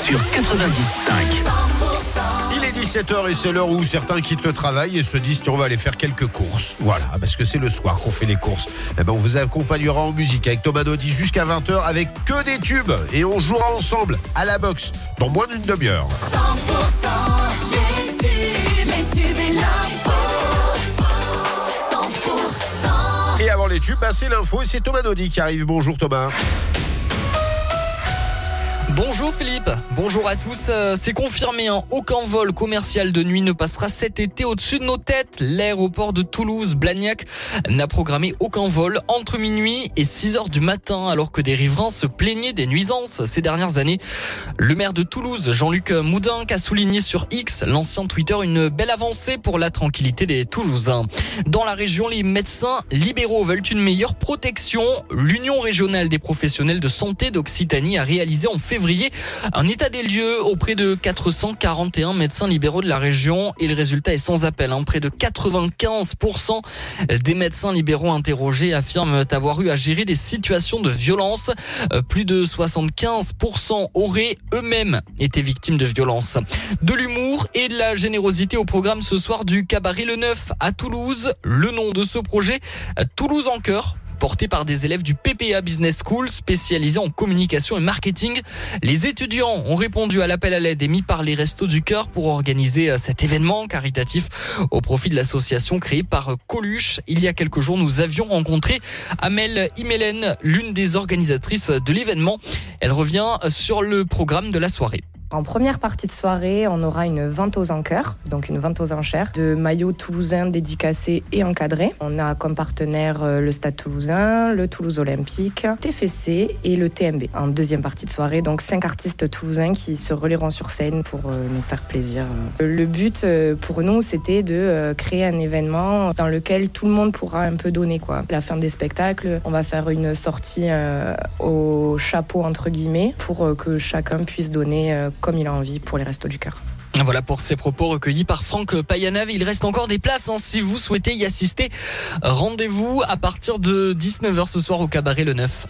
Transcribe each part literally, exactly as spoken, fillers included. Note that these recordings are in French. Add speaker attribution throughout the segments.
Speaker 1: sur quatre-vingt-dix virgule cinq.
Speaker 2: Il est dix-sept heures et c'est l'heure où certains quittent le travail et se disent tiens, on va aller faire quelques courses. Voilà, parce que c'est le soir qu'on fait les courses. Eh ben, on vous accompagnera en musique avec Thomas Naudy jusqu'à vingt heures avec que des tubes. Et on jouera ensemble à la boxe dans moins d'une demi-heure.
Speaker 3: cent pour cent les tubes, les tubes et l'info. cent pour cent.
Speaker 2: Et avant les tubes, bah, c'est l'info et c'est Thomas Naudy qui arrive. Bonjour Thomas.
Speaker 4: Bonjour Philippe, bonjour à tous. C'est confirmé, hein, aucun vol commercial de nuit ne passera cet été au-dessus de nos têtes. L'aéroport de Toulouse-Blagnac n'a programmé aucun vol entre minuit et six heures du matin, alors que des riverains se plaignaient des nuisances ces dernières années. Le maire de Toulouse, Jean-Luc Moudinque, a souligné sur X, l'ancien Twitter, une belle avancée pour la tranquillité des Toulousains. Dans la région, les médecins libéraux veulent une meilleure protection. L'Union régionale des professionnels de santé d'Occitanie a réalisé en février un état des lieux auprès de quatre cent quarante et un médecins libéraux de la région et le résultat est sans appel. Hein. Près de quatre-vingt-quinze pour cent des médecins libéraux interrogés affirment avoir eu à gérer des situations de violence. Plus de soixante-quinze pour cent auraient eux-mêmes été victimes de violences. De l'humour et de la générosité au programme ce soir du Cabaret Le Neuf à Toulouse. Le nom de ce projet, Toulouse en cœur, porté par des élèves du P P A Business School spécialisés en communication et marketing. Les étudiants ont répondu à l'appel à l'aide émis par les Restos du Cœur pour organiser cet événement caritatif au profit de l'association créée par Coluche. Il y a quelques jours, nous avions rencontré Amel Imelen, l'une des organisatrices de l'événement. Elle revient sur le programme de la soirée.
Speaker 5: En première partie de soirée, on aura une vente aux enchères, donc une vente aux enchères de maillots toulousains dédicacés et encadrés. On a comme partenaire le Stade Toulousain, le Toulouse Olympique, T F C et le T M B. En deuxième partie de soirée, donc cinq artistes toulousains qui se relieront sur scène pour nous faire plaisir. Le but pour nous, c'était de créer un événement dans lequel tout le monde pourra un peu donner, quoi. À la fin des spectacles, on va faire une sortie au chapeau entre guillemets pour que chacun puisse donner comme il a envie pour les Restos du Cœur.
Speaker 4: Voilà pour ces propos recueillis par Franck Payanave. Il reste encore des places hein, si vous souhaitez y assister. Rendez-vous à partir de dix-neuf heures ce soir au Cabaret Le Neuf.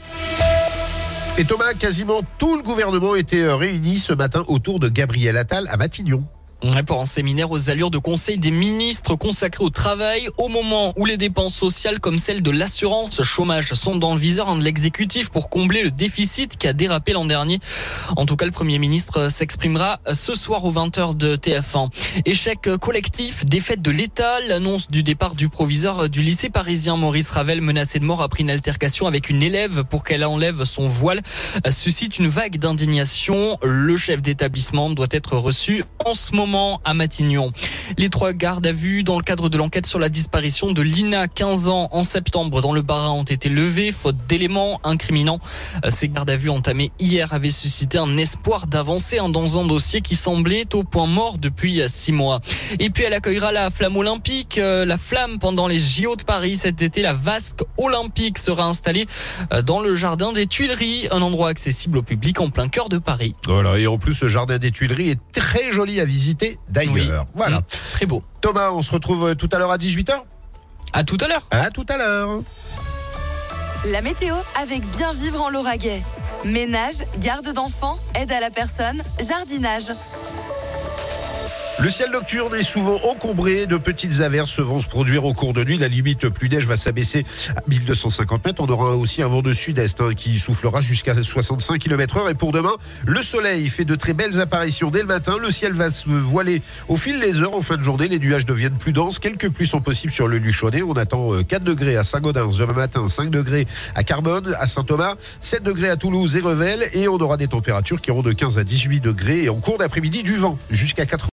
Speaker 2: Et Thomas, quasiment tout le gouvernement était réuni ce matin autour de Gabriel Attal à Matignon.
Speaker 4: Pour un séminaire aux allures de conseil des ministres consacré au travail, au moment où les dépenses sociales comme celles de l'assurance chômage sont dans le viseur de l'exécutif pour combler le déficit qui a dérapé l'an dernier. En tout cas, le Premier ministre s'exprimera ce soir aux vingt heures de T F un. Échec collectif, défaite de l'État, l'annonce du départ du proviseur du lycée parisien Maurice Ravel menacé de mort après une altercation avec une élève pour qu'elle enlève son voile suscite une vague d'indignation. Le chef d'établissement doit être reçu en ce moment à Matignon. Les trois gardes à vue dans le cadre de l'enquête sur la disparition de Lina, quinze ans, en septembre dans le Bas-Rhin ont été levés, faute d'éléments incriminants. Ces gardes à vue entamés hier avaient suscité un espoir d'avancer dans un dossier qui semblait au point mort depuis six mois. Et puis elle accueillera la flamme olympique, la flamme pendant les J O de Paris cet été. La vasque olympique sera installée dans le jardin des Tuileries, un endroit accessible au public en plein cœur de Paris.
Speaker 2: Voilà, et en plus ce jardin des Tuileries est très joli à visiter d'ailleurs.
Speaker 4: Oui.
Speaker 2: Voilà.
Speaker 4: Mmh, très beau.
Speaker 2: Thomas, on se retrouve tout à l'heure à dix-huit heures.
Speaker 4: À tout à l'heure.
Speaker 2: À tout à l'heure.
Speaker 6: La météo avec Bien Vivre en Lauragais. Ménage, garde d'enfants, aide à la personne, jardinage.
Speaker 2: Le ciel nocturne est souvent encombré. De petites averses vont se produire au cours de nuit. La limite plus neige va s'abaisser à mille deux cent cinquante mètres. On aura aussi un vent de sud-est hein, qui soufflera jusqu'à soixante-cinq kilomètres heure. Et pour demain, le soleil fait de très belles apparitions dès le matin. Le ciel va se voiler au fil des heures. En fin de journée, les nuages deviennent plus denses. Quelques pluies sont possibles sur le Luchonnet. On attend quatre degrés à Saint-Gaudens demain matin, cinq degrés à Carbone, à Saint-Thomas, sept degrés à Toulouse et Revel. Et on aura des températures qui iront de quinze à dix-huit degrés. Et en cours d'après-midi, du vent jusqu'à quatre